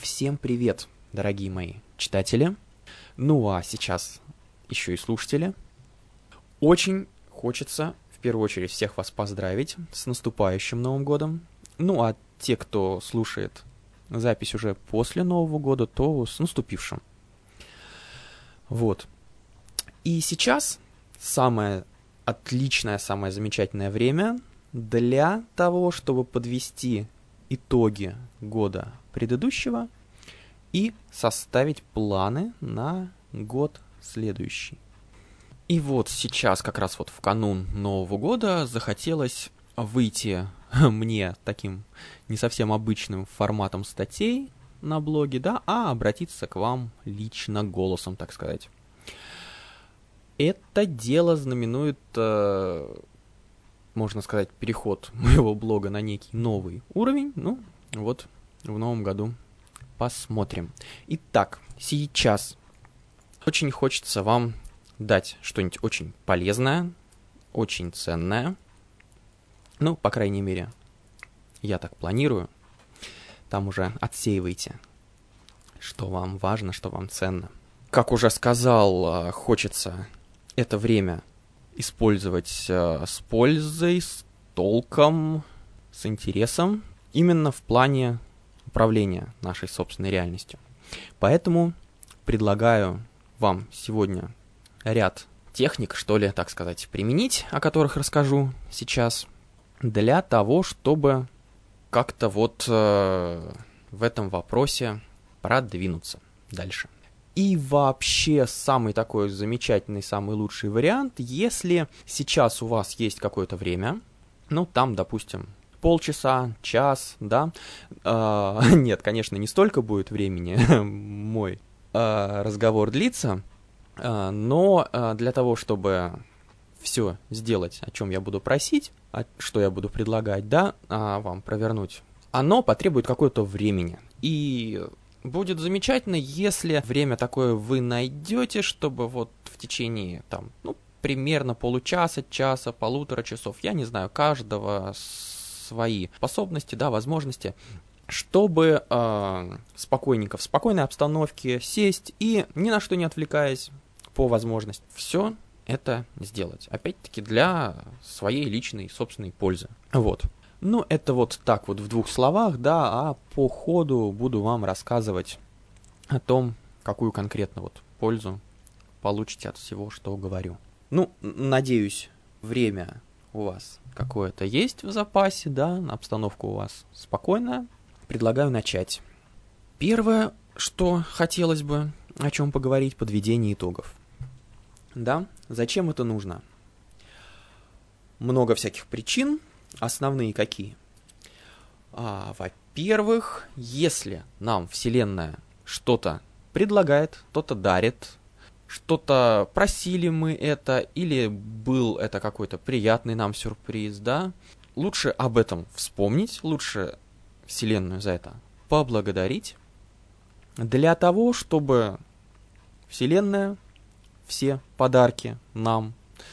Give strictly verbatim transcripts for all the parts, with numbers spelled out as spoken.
Всем привет, дорогие мои читатели, ну а сейчас еще и слушатели. Очень хочется в первую очередь всех вас поздравить с наступающим Новым годом. Ну а те, кто слушает запись уже после Нового года, то с наступившим. Вот. И сейчас самое отличное, самое замечательное время для того, чтобы подвести итоги года предыдущего и составить планы на год следующий. И вот сейчас, как раз вот в канун Нового года, захотелось выйти мне таким не совсем обычным форматом статей на блоге, да, а обратиться к вам лично голосом, так сказать. Это дело знаменует, э, можно сказать, переход моего блога на некий новый уровень. Ну, вот в новом году посмотрим. Итак, сейчас очень хочется вам дать что-нибудь очень полезное, очень ценное. Ну, по крайней мере, я так планирую. Там уже отсеивайте, что вам важно, что вам ценно. Как уже сказал, хочется это время использовать с пользой, с толком, с интересом, именно в плане управления нашей собственной реальностью. Поэтому предлагаю вам сегодня ряд техник, что ли, так сказать, применить, о которых расскажу сейчас, для того, чтобы как-то вот э, в этом вопросе продвинуться дальше. И вообще самый такой замечательный, самый лучший вариант, если сейчас у вас есть какое-то время, ну там, допустим, полчаса, час, да, э, нет, конечно, не столько будет времени мой э, разговор длится, э, но э, для того, чтобы все сделать, о чем я буду просить, а, что я буду предлагать, да, а, вам провернуть, оно потребует какое-то времени. И будет замечательно, если время такое вы найдете, чтобы вот в течение, там, ну, примерно получаса, часа, полутора часов, я не знаю, каждого свои способности, да, возможности, чтобы э, спокойненько, в спокойной обстановке сесть и ни на что не отвлекаясь, по возможности, все это сделать. Опять-таки для своей личной, собственной пользы. Вот. Ну, это вот так вот в двух словах, да, а по ходу буду вам рассказывать о том, какую конкретно вот пользу получите от всего, что говорю. Ну, надеюсь, время у вас какое-то есть в запасе, да, обстановка у вас спокойная. Предлагаю начать. Первое, что хотелось бы о чем поговорить, подведение итогов. Да, зачем это нужно? Много всяких причин. Основные какие? А, во-первых, если нам Вселенная что-то предлагает, что-то дарит, что-то просили мы это, или был это какой-то приятный нам сюрприз, да, лучше об этом вспомнить, лучше Вселенную за это поблагодарить, для того, чтобы Вселенная все подарки нам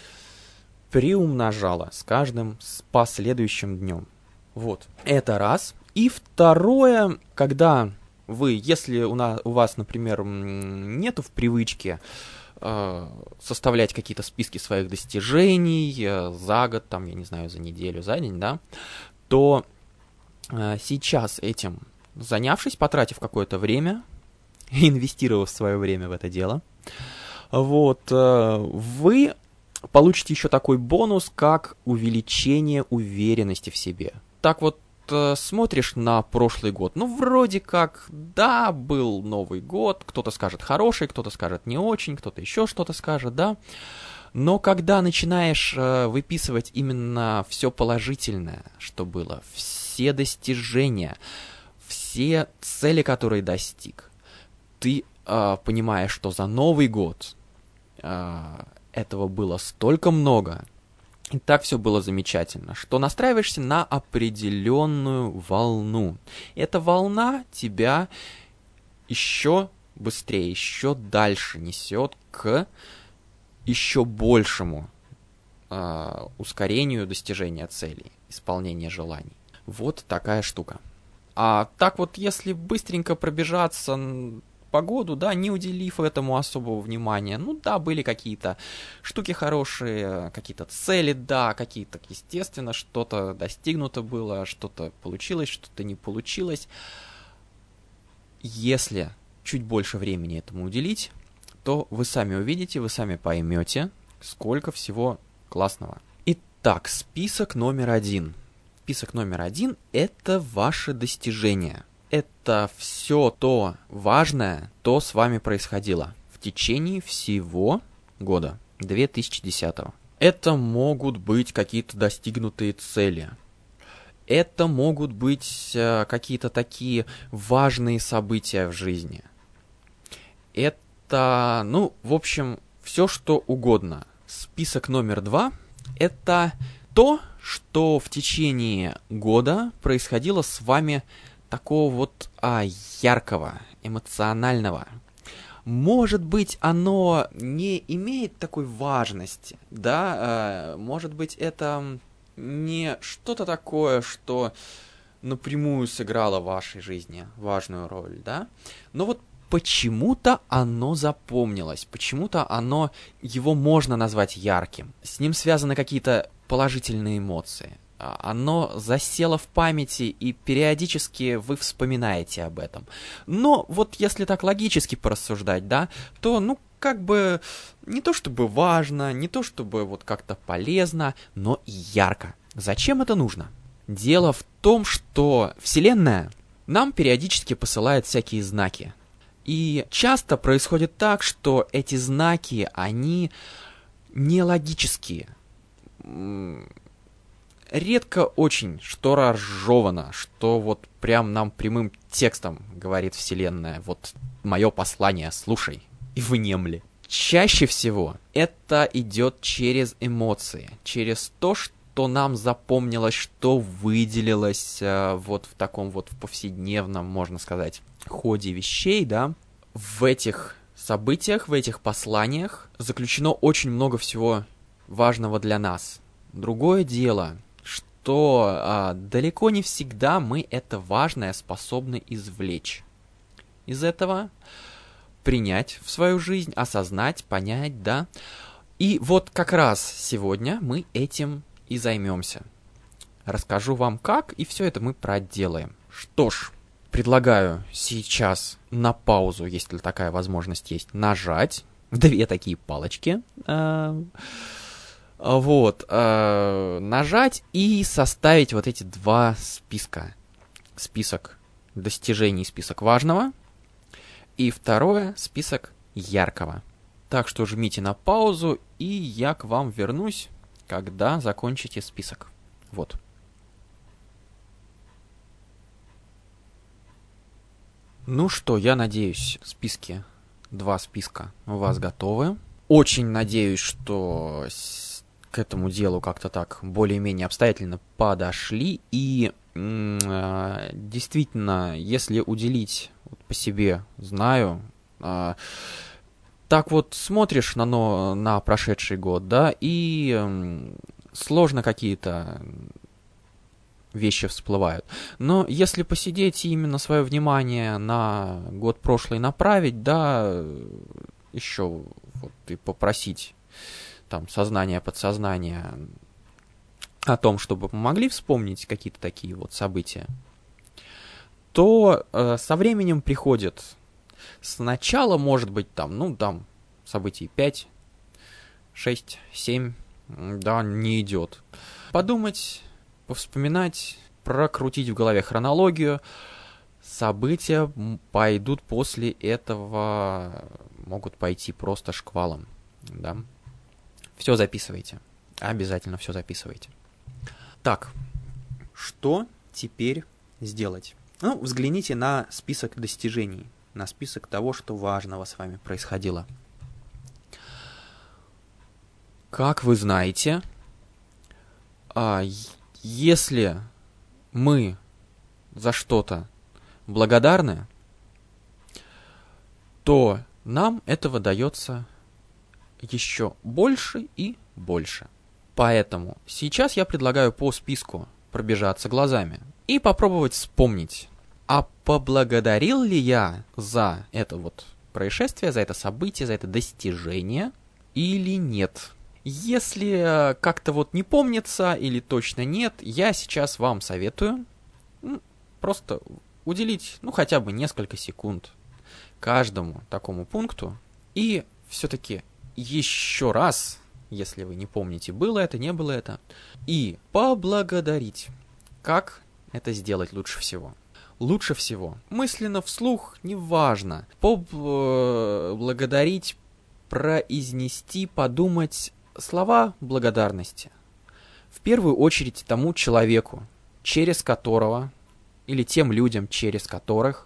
приумножала с каждым с последующим днем. Вот. Это раз. И второе, когда вы, если у, нас, у вас, например, нету в привычке э, составлять какие-то списки своих достижений э, за год, там, я не знаю, за неделю, за день, да, то э, сейчас этим занявшись, потратив какое-то время, инвестировав свое время в это дело, вот, э, вы получите еще такой бонус, как увеличение уверенности в себе. Так вот, э, смотришь на прошлый год, ну, вроде как, да, был Новый год, кто-то скажет хороший, кто-то скажет не очень, кто-то еще что-то скажет, да, но когда начинаешь э, выписывать именно все положительное, что было, все достижения, все цели, которые достиг, ты э, понимаешь, что за Новый год э, этого было столько много, и так все было замечательно, что настраиваешься на определенную волну. Эта волна тебя еще быстрее, еще дальше несет к еще большему э, ускорению достижения целей, исполнения желаний. Вот такая штука. А так вот, если быстренько пробежаться по году, да, не уделив этому особого внимания, ну да, были какие-то штуки хорошие, какие-то цели, да, какие-то, естественно, что-то достигнуто было, что-то получилось, что-то не получилось. Если чуть больше времени этому уделить, то вы сами увидите, вы сами поймете, сколько всего классного. Итак, список номер один. Список номер один – это ваши достижения. Это все то важное, то с вами происходило в течение всего года две тысячи десятого. Это могут быть какие-то достигнутые цели. Это могут быть э, какие-то такие важные события в жизни. Это, ну, в общем, все что угодно. Список номер два – это то, что в течение года происходило с вами такого вот а, яркого, эмоционального. Может быть, оно не имеет такой важности, да, а, может быть, это не что-то такое, что напрямую сыграло в вашей жизни важную роль, да, но вот почему-то оно запомнилось, почему-то оно, его можно назвать ярким. С ним связаны какие-то положительные эмоции. Оно засело в памяти, и периодически вы вспоминаете об этом. Но вот если так логически порассуждать, да, то, ну, как бы не то чтобы важно, не то чтобы вот как-то полезно, но ярко. Зачем это нужно? Дело в том, что Вселенная нам периодически посылает всякие знаки. И часто происходит так, что эти знаки, они нелогические. Редко очень, что разжевано, что вот прям нам прямым текстом говорит Вселенная. Вот мое послание, слушай и внемли. Чаще всего это идет через эмоции, через то, что нам запомнилось, что выделилось э, вот в таком вот повседневном, можно сказать, ходе вещей, да. В этих событиях, в этих посланиях заключено очень много всего важного для нас. Другое дело, что а, далеко не всегда мы это важное способны извлечь из этого, принять в свою жизнь, осознать, понять, да. И вот как раз сегодня мы этим и займемся. Расскажу вам как, и все это мы проделаем. Что ж, предлагаю сейчас на паузу, если такая возможность есть, нажать две такие палочки. Вот, нажать и составить вот эти два списка. Список достижений, список важного. И второе, список яркого. Так что жмите на паузу, и я к вам вернусь, когда закончите список. Вот. Ну что, я надеюсь, списки, два списка у вас готовы. Очень надеюсь, что к этому делу как-то так более-менее обстоятельно подошли. И э, действительно, если уделить вот по себе, знаю, э, так вот смотришь на, но, на прошедший год, да, и э, сложно какие-то вещи всплывают. Но если посидеть и именно свое внимание на год прошлый направить, да, еще вот и попросить там сознание, подсознание о том, чтобы помогли вспомнить какие-то такие вот события, то э, со временем приходит. Сначала, может быть, там, ну, там, событий пять, шесть, семь, да, не идет. Подумать, повспоминать, прокрутить в голове хронологию. События пойдут после этого, могут пойти просто шквалом, да. Все записывайте. Обязательно все записывайте. Так, что теперь сделать? Ну, взгляните на список достижений, на список того, что важного с вами происходило. Как вы знаете, если мы за что-то благодарны, то нам этого дается еще больше и больше. Поэтому сейчас я предлагаю по списку пробежаться глазами и попробовать вспомнить А поблагодарил ли я за это вот происшествие, за это событие, за это достижение или нет? Если как-то вот не помнится или точно нет, я сейчас вам советую ну, просто уделить, ну, хотя бы несколько секунд каждому такому пункту и все-таки еще раз, если вы не помните, было это, не было это, и поблагодарить. Как это сделать лучше всего? Лучше всего мысленно, вслух, неважно, поблагодарить, произнести, подумать слова благодарности. В первую очередь тому человеку, через которого, или тем людям, через которых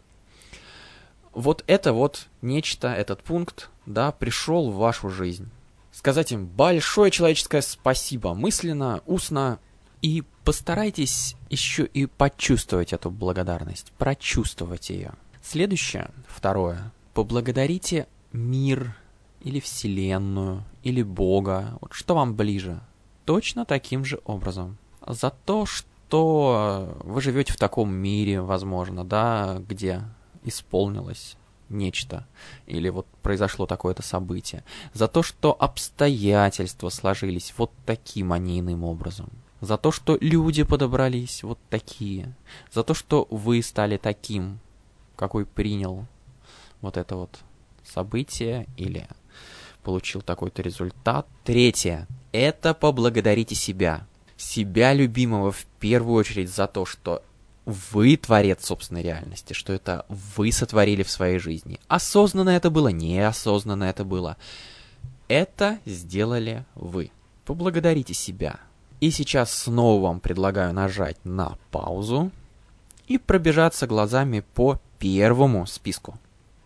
вот это вот нечто, этот пункт, да, пришел в вашу жизнь. Сказать им большое человеческое спасибо мысленно, устно, и постарайтесь еще и почувствовать эту благодарность, прочувствовать ее. Следующее, второе, поблагодарите мир или Вселенную, или Бога, вот что вам ближе, точно таким же образом. За то, что вы живете в таком мире, возможно, да, где исполнилось нечто, или вот произошло такое-то событие, за то, что обстоятельства сложились вот таким, а не иным образом, за то, что люди подобрались вот такие, за то, что вы стали таким, какой принял вот это вот событие, или получил такой-то результат. Третье. Это поблагодарите себя. Себя любимого в первую очередь за то, что вы творец собственной реальности, что это вы сотворили в своей жизни. Осознанно это было, неосознанно это было. Это сделали вы. Поблагодарите себя. И сейчас снова вам предлагаю нажать на паузу и пробежаться глазами по первому списку.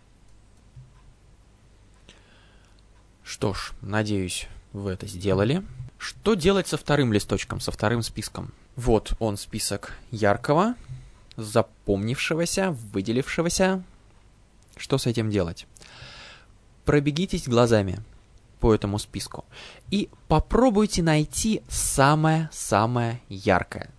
Что ж, надеюсь, вы это сделали. Что делать со вторым листочком, со вторым списком? Вот он, список яркого, запомнившегося, выделившегося. Что с этим делать? Пробегитесь глазами по этому списку и попробуйте найти самое-самое яркое.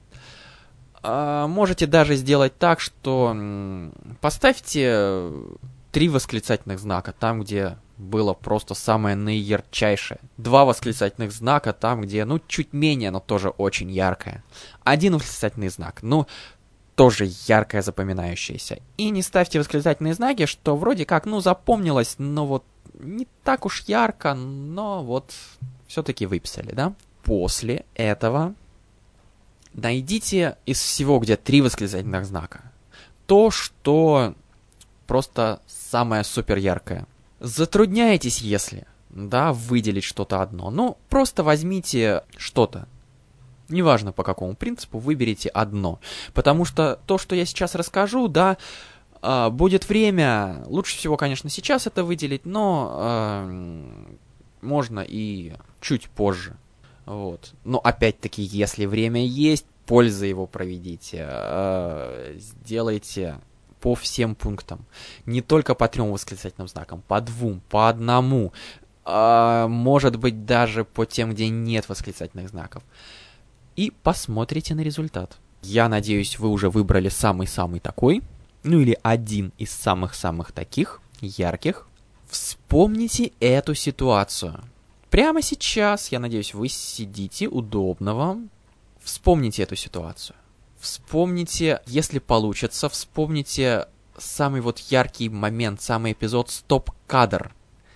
А, можете даже сделать так, что м, поставьте три восклицательных знака там, где было просто самое наиярчайшее. Два восклицательных знака там, где, ну, чуть менее, но тоже очень яркое. Один восклицательный знак, ну, тоже яркое, запоминающееся. И не ставьте восклицательные знаки, что вроде как, ну, запомнилось, но вот не так уж ярко, но вот все-таки выписали, да? После этого найдите из всего, где три восклицательных знака, то, что просто самое супер яркое. Затрудняетесь, если, да, выделить что-то одно. Ну, просто возьмите что-то. Неважно по какому принципу, выберите одно. Потому что то, что я сейчас расскажу, да, э, будет время. Лучше всего, конечно, сейчас это выделить, но э, можно и чуть позже. Вот. Но опять-таки, если время есть, пользы его проведите. Э, сделайте по всем пунктам. Не только по трем восклицательным знакам, по двум, по одному. А, может быть, даже по тем, где нет восклицательных знаков. И посмотрите на результат. Я надеюсь, вы уже выбрали самый-самый такой. Ну или один из самых-самых таких, ярких. Вспомните эту ситуацию. Прямо сейчас, я надеюсь, вы сидите удобно вам. Вспомните эту ситуацию. Вспомните, если получится, вспомните самый вот яркий момент, самый эпизод, стоп-кадр.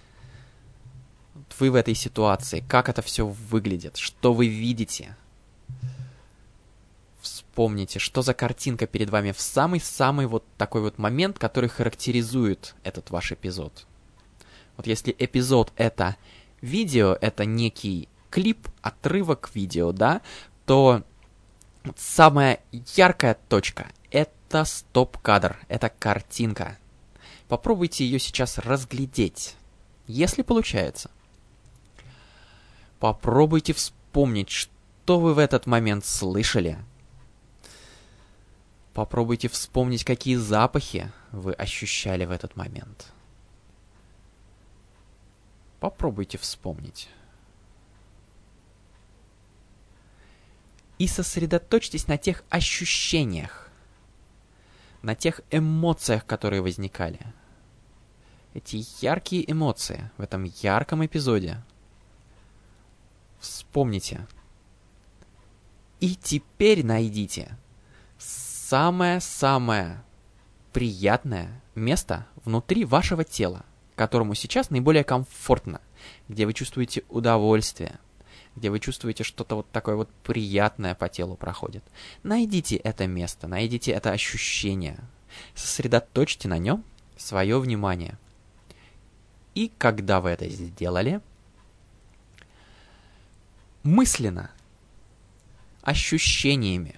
Вы в этой ситуации, как это все выглядит, что вы видите. Вспомните, что за картинка перед вами в самый-самый вот такой вот момент, который характеризует этот ваш эпизод. Вот если эпизод это видео, это некий клип, отрывок видео, да, то самая яркая точка — это стоп-кадр, это картинка. Попробуйте ее сейчас разглядеть, если получается. Попробуйте вспомнить, что вы в этот момент слышали. Попробуйте вспомнить, какие запахи вы ощущали в этот момент. Попробуйте вспомнить. И сосредоточьтесь на тех ощущениях, на тех эмоциях, которые возникали. Эти яркие эмоции в этом ярком эпизоде. Вспомните. И теперь найдите самое-самое приятное место внутри вашего тела, которому сейчас наиболее комфортно, где вы чувствуете удовольствие, где вы чувствуете что-то вот такое вот приятное по телу проходит. Найдите это место, найдите это ощущение, сосредоточьте на нем свое внимание. И когда вы это сделали, мысленно, ощущениями,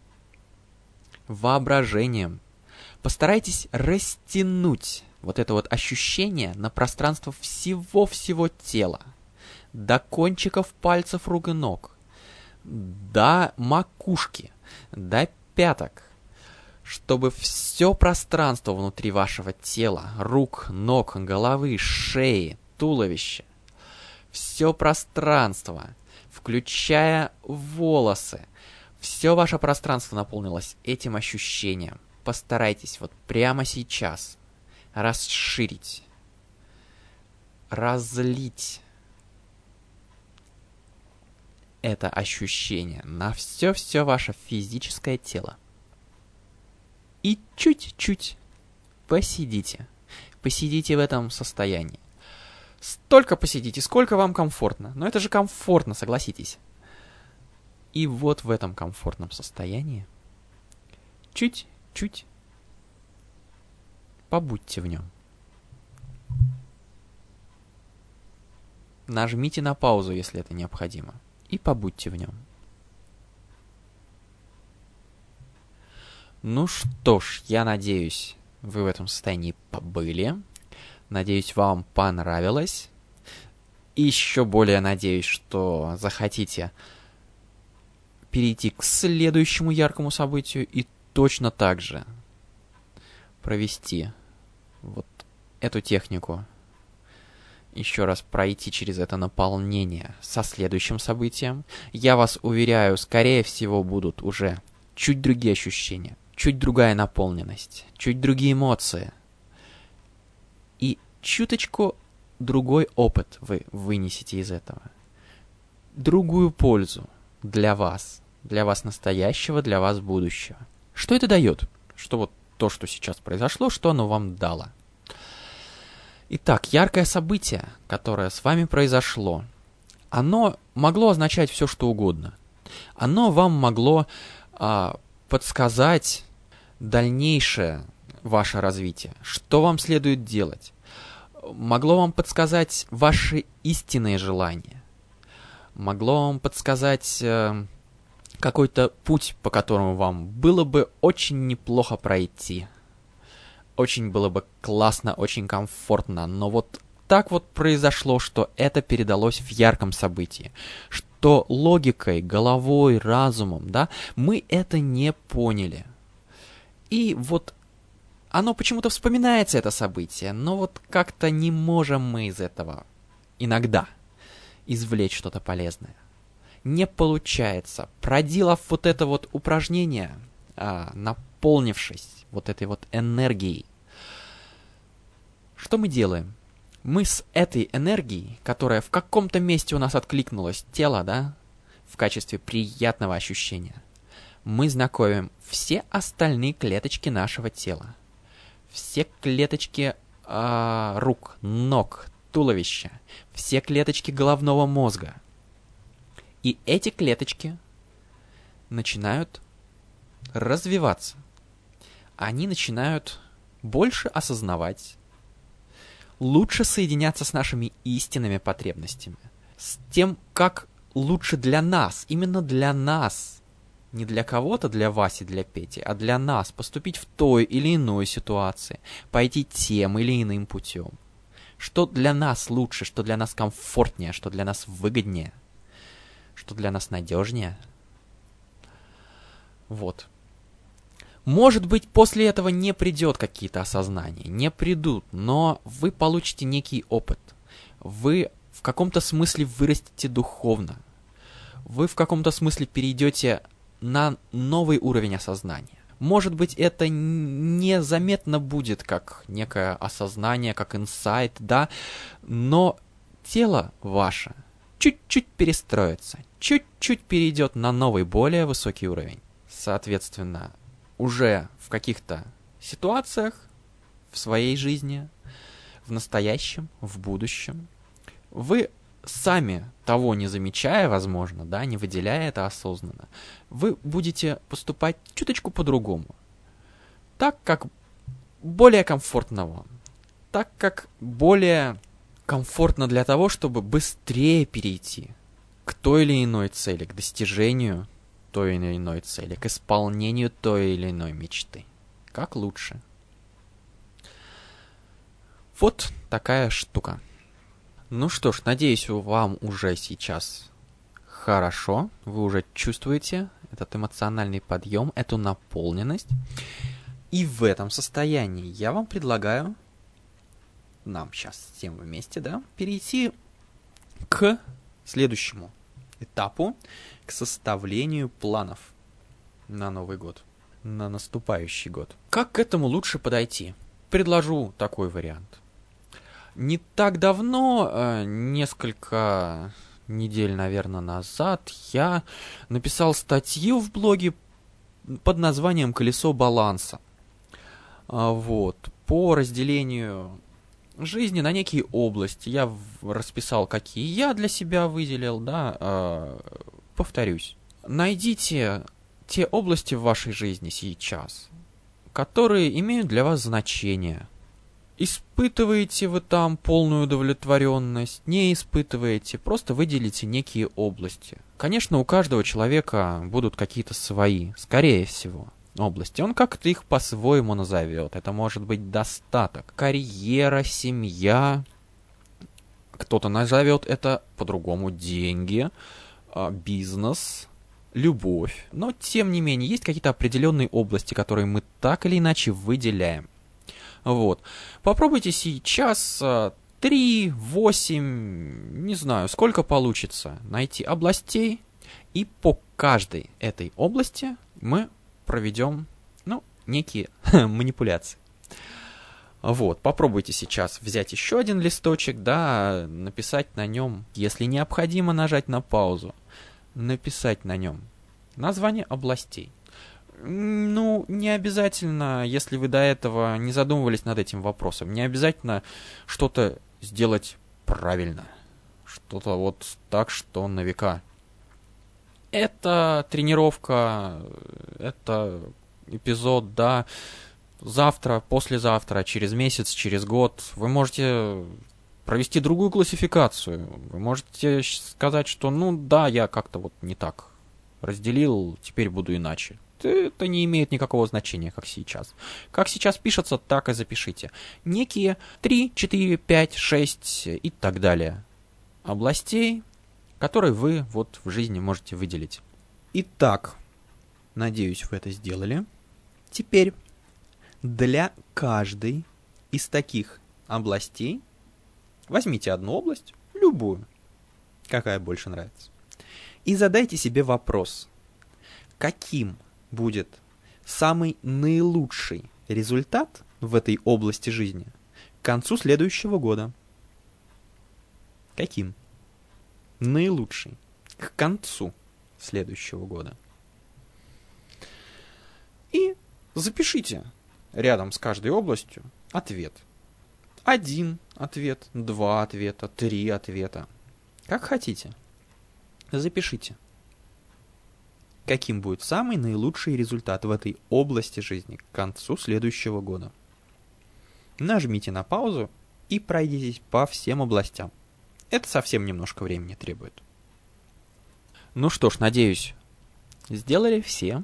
воображением постарайтесь растянуть вот это вот ощущение на пространство всего-всего тела, до кончиков пальцев рук и ног, до макушки, до пяток, чтобы все пространство внутри вашего тела, рук, ног, головы, шеи, туловища, все пространство, включая волосы, все ваше пространство наполнилось этим ощущением. Постарайтесь вот прямо сейчас расширить, разлить это ощущение на все-все ваше физическое тело. И чуть-чуть посидите. Посидите в этом состоянии. Столько посидите, сколько вам комфортно. Но это же комфортно, согласитесь. И вот в этом комфортном состоянии чуть-чуть побудьте в нем. Нажмите на паузу, если это необходимо, и побудьте в нем. Ну что ж, я надеюсь, вы в этом состоянии побыли. Надеюсь, вам понравилось. И еще более надеюсь, что захотите перейти к следующему яркому событию и точно так же провести вот эту технику. Еще раз пройти через это наполнение со следующим событием. Я вас уверяю, скорее всего, будут уже чуть другие ощущения, чуть другая наполненность, чуть другие эмоции. И чуточку другой опыт вы вынесете из этого. Другую пользу для вас, для вас настоящего, для вас будущего. Что это дает? Что вот то, что сейчас произошло, что оно вам дало? Итак, яркое событие, которое с вами произошло, оно могло означать все, что угодно. Оно вам могло а, подсказать дальнейшее ваше развитие, что вам следует делать. Могло вам подсказать ваши истинные желания. Могло вам подсказать э, какой-то путь, по которому вам было бы очень неплохо пройти. Очень было бы классно, очень комфортно, но вот так вот произошло, что это передалось в ярком событии, что логикой, головой, разумом, да, мы это не поняли. И вот оно почему-то вспоминается, это событие, но вот как-то не можем мы из этого иногда извлечь что-то полезное. Не получается. Проделав вот это вот упражнение, а, наполнившись вот этой вот энергией, что мы делаем? Мы с этой энергией, которая в каком-то месте у нас откликнулась, тело, да, в качестве приятного ощущения, мы знакомим все остальные клеточки нашего тела. Все клеточки э, рук, ног, туловища, все клеточки головного мозга. И эти клеточки начинают развиваться. Они начинают больше осознавать, лучше соединяться с нашими истинными потребностями, с тем, как лучше для нас, именно для нас, не для кого-то, для Васи, для Пети, а для нас поступить в той или иной ситуации, пойти тем или иным путем. Что для нас лучше, что для нас комфортнее, что для нас выгоднее, что для нас надежнее. Вот. Может быть, после этого не придет какие-то осознания, не придут, но вы получите некий опыт. Вы в каком-то смысле вырастете духовно. Вы в каком-то смысле перейдете на новый уровень осознания. Может быть, это незаметно будет, как некое осознание, как инсайт, да, но тело ваше чуть-чуть перестроится, чуть-чуть перейдет на новый, более высокий уровень. Соответственно, уже в каких-то ситуациях в своей жизни, в настоящем, в будущем, вы сами того не замечая, возможно, да, не выделяя это осознанно, вы будете поступать чуточку по-другому. Так, как более комфортно вам. Так, как более комфортно для того, чтобы быстрее перейти к той или иной цели, к достижению той или иной цели, к исполнению той или иной мечты. Как лучше. Вот такая штука. Ну что ж, надеюсь, вам уже сейчас хорошо, вы уже чувствуете этот эмоциональный подъем, эту наполненность. И в этом состоянии я вам предлагаю, нам сейчас всем вместе, да, перейти к следующему этапу, к составлению планов на Новый год, на наступающий год. Как к этому лучше подойти? Предложу такой вариант. Не так давно, э, несколько недель, наверное, назад, я написал статью в блоге под названием «Колесо баланса». А, вот, по разделению жизни на некие области. Я в- расписал, какие я для себя выделил, да, э, повторюсь. Найдите те области в вашей жизни сейчас, которые имеют для вас значение. Испытываете вы там полную удовлетворенность, не испытываете, просто выделите некие области. Конечно, у каждого человека будут какие-то свои, скорее всего, области. Он как-то их по-своему назовет. Это может быть достаток, карьера, семья. Кто-то назовет это по-другому деньги, бизнес, любовь. Но, тем не менее, есть какие-то определенные области, которые мы так или иначе выделяем. Вот. Попробуйте сейчас три, восемь, не знаю, сколько получится, найти областей, и по каждой этой области мы проведем, ну, некие манипуляции. Вот, попробуйте сейчас взять еще один листочек, да, написать на нем, если необходимо, нажать на паузу, написать на нем название областей. Ну, не обязательно, если вы до этого не задумывались над этим вопросом, не обязательно что-то сделать правильно. Что-то вот так, что на века. Это тренировка, это эпизод, да, завтра, послезавтра, через месяц, через год. Вы можете провести другую классификацию. Вы можете сказать, что, ну да, я как-то вот не так разделил, теперь буду иначе. Это не имеет никакого значения, как сейчас. Как сейчас пишется, так и запишите. Некие три, четыре, пять, шесть и так далее областей, которые вы вот в жизни можете выделить. Итак, надеюсь, вы это сделали. Теперь для каждой из таких областей возьмите одну область, любую, какая больше нравится, и задайте себе вопрос, каким будет самый наилучший результат в этой области жизни к концу следующего года. Каким? Наилучший к концу следующего года. И запишите рядом с каждой областью ответ. Один ответ, два ответа, три ответа. Как хотите. Запишите. Каким будет самый наилучший результат в этой области жизни к концу следующего года. Нажмите на паузу и пройдитесь по всем областям. Это совсем немножко времени требует. Ну что ж, надеюсь, сделали все.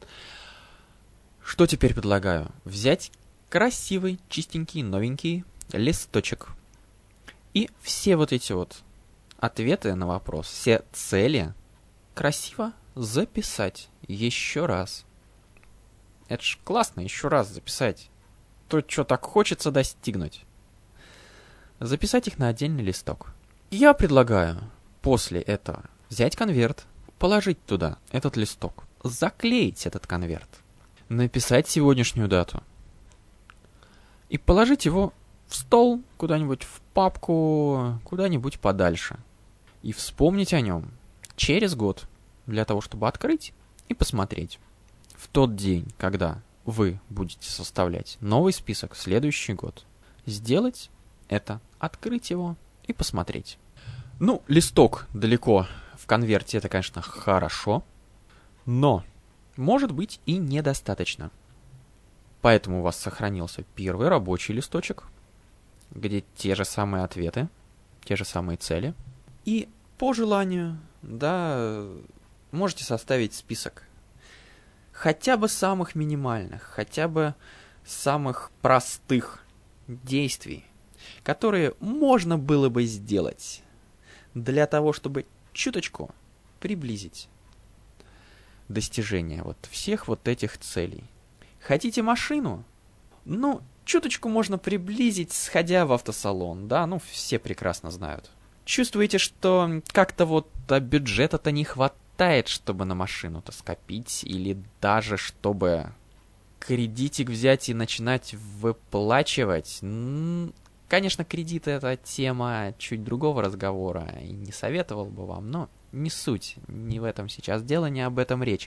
Что теперь предлагаю? Взять красивый, чистенький, новенький листочек. И все вот эти вот ответы на вопрос, все цели красиво записать еще раз. Это ж классно, еще раз записать. То, что так хочется достигнуть. Записать их на отдельный листок. Я предлагаю после этого взять конверт, положить туда этот листок, заклеить этот конверт, написать сегодняшнюю дату и положить его в стол, куда-нибудь в папку, куда-нибудь подальше. И вспомнить о нем через год, для того, чтобы открыть и посмотреть. В тот день, когда вы будете составлять новый список в следующий год, сделать это, открыть его и посмотреть. Ну, листок далеко в конверте, это, конечно, хорошо, но может быть и недостаточно. Поэтому у вас сохранился первый рабочий листочек, где те же самые ответы, те же самые цели. И по желанию, да, можете составить список хотя бы самых минимальных, хотя бы самых простых действий, которые можно было бы сделать для того, чтобы чуточку приблизить достижение вот всех вот этих целей. Хотите машину? Ну, чуточку можно приблизить, сходя в автосалон, да, ну, все прекрасно знают. Чувствуете, что как-то вот бюджета-то не хватает, чтобы на машину-то скопить, или даже чтобы кредитик взять и начинать выплачивать? Конечно, кредит — это тема чуть другого разговора, и не советовал бы вам, но не суть, не в этом сейчас дело, не об этом речь.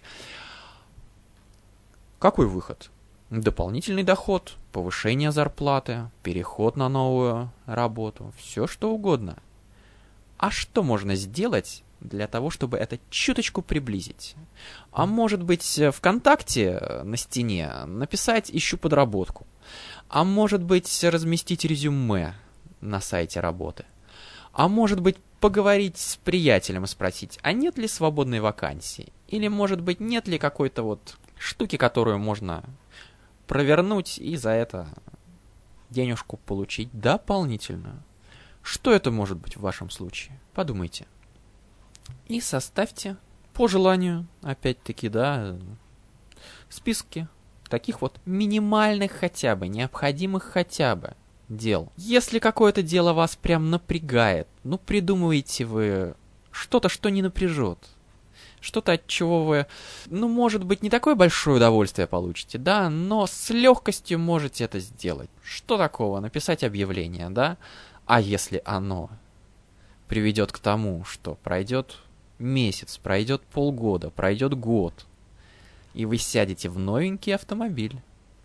Какой выход? Дополнительный доход, повышение зарплаты, переход на новую работу, все что угодно. А что можно сделать для того, чтобы это чуточку приблизить? А может быть, ВКонтакте на стене написать «ищу подработку». А может быть, разместить резюме на сайте работы. А может быть, поговорить с приятелем и спросить, а нет ли свободной вакансии? Или, может быть, нет ли какой-то вот штуки, которую можно провернуть и за это денежку получить дополнительную. Что это может быть в вашем случае? Подумайте. И составьте по желанию, опять-таки, да, списки таких вот минимальных хотя бы, необходимых хотя бы дел. Если какое-то дело вас прям напрягает, ну придумываете вы что-то, что не напряжет. Что-то, от чего вы, ну, может быть, не такое большое удовольствие получите, да, но с легкостью можете это сделать. Что такого? Написать объявление, да? А если оно приведет к тому, что пройдет месяц, пройдет полгода, пройдет год, и вы сядете в новенький автомобиль.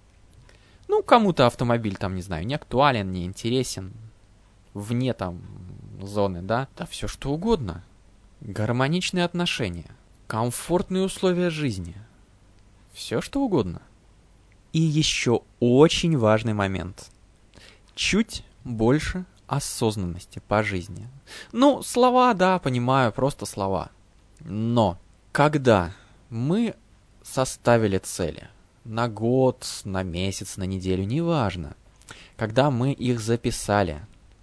Ну, кому-то автомобиль там, не знаю, не актуален, не интересен, вне там зоны, да? Да все что угодно. Гармоничные отношения, комфортные условия жизни, все что угодно. И еще очень важный момент. Чуть больше осознанности по жизни. Ну, слова, да, понимаю, просто слова. Но когда мы составили цели на год, на месяц, на неделю, неважно, когда мы их записали,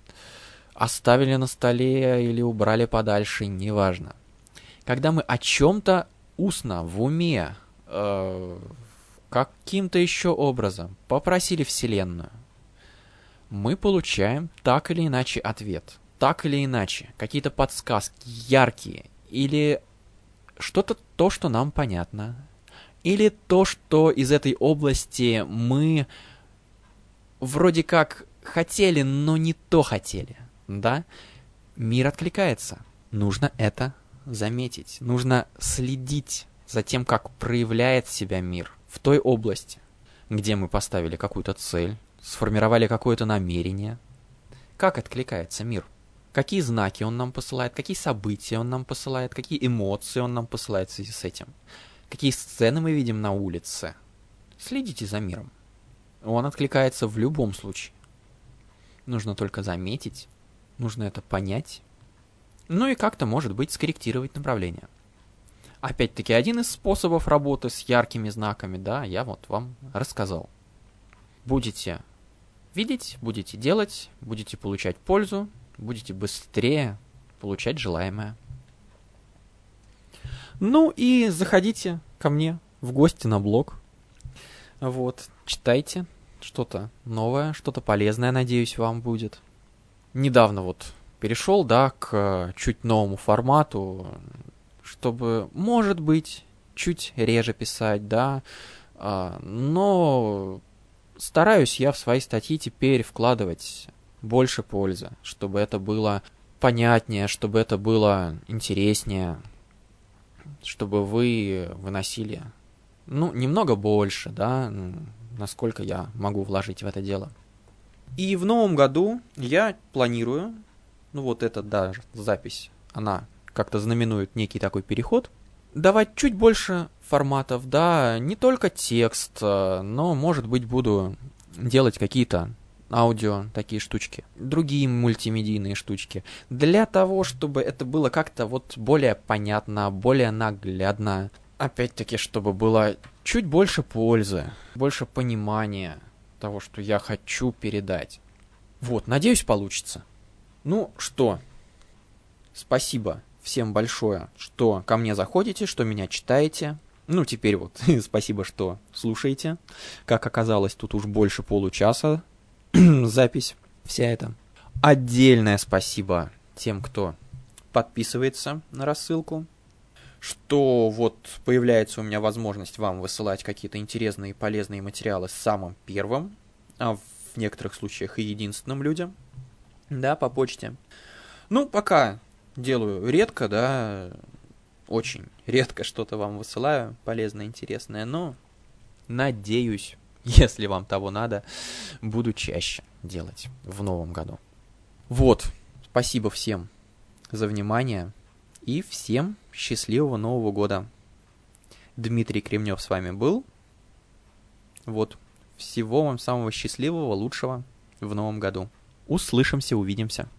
оставили на столе или убрали подальше, неважно. Когда мы о чем-то устно, в уме, э, каким-то еще образом попросили Вселенную, мы получаем так или иначе ответ. Так или иначе. Какие-то подсказки яркие. Или что-то то, что нам понятно. Или то, что из этой области мы вроде как хотели, но не то хотели. Да? Мир откликается. Нужно это заметить. Нужно следить за тем, как проявляет себя мир в той области, где мы поставили какую-то цель, сформировали какое-то намерение. Как откликается мир? Какие знаки он нам посылает, какие события он нам посылает, какие эмоции он нам посылает в связи с этим. Какие сцены мы видим на улице. Следите за миром. Он откликается в любом случае. Нужно только заметить, нужно это понять, ну и как-то, может быть, скорректировать направление. Опять-таки, один из способов работы с яркими знаками, да, я вот вам рассказал. Будете видеть, будете делать, будете получать пользу, будете быстрее получать желаемое. Ну и заходите ко мне в гости на блог. Вот, читайте что-то новое, что-то полезное, надеюсь, вам будет. Недавно вот перешел, да, к чуть новому формату, чтобы, может быть, чуть реже писать, да, А, но стараюсь я в свои статьи теперь вкладывать больше пользы, чтобы это было понятнее, чтобы это было интереснее, чтобы вы выносили, ну, немного больше, да, насколько я могу вложить в это дело. И в новом году я планирую, ну вот эта даже запись, она как-то знаменует некий такой переход, давать чуть больше форматов, да, не только текст, но, может быть, буду делать какие-то аудио, такие штучки, другие мультимедийные штучки, для того, чтобы это было как-то вот более понятно, более наглядно. Опять-таки, чтобы было чуть больше пользы, больше понимания того, что я хочу передать. Вот, надеюсь, получится. Ну что, спасибо всем большое, что ко мне заходите, что меня читаете. Ну, теперь вот спасибо, что слушаете. Как оказалось, тут уж больше получаса запись вся эта. Отдельное спасибо тем, кто подписывается на рассылку, что вот появляется у меня возможность вам высылать какие-то интересные и полезные материалы самым первым, а в некоторых случаях и единственным людям, да, по почте. Ну, пока делаю редко, да, очень редко что-то вам высылаю, полезное, интересное, но надеюсь, если вам того надо, буду чаще делать в новом году. Вот, спасибо всем за внимание и всем счастливого Нового года. Дмитрий Кремнев с вами был. Вот, всего вам самого счастливого, лучшего в новом году. Услышимся, увидимся.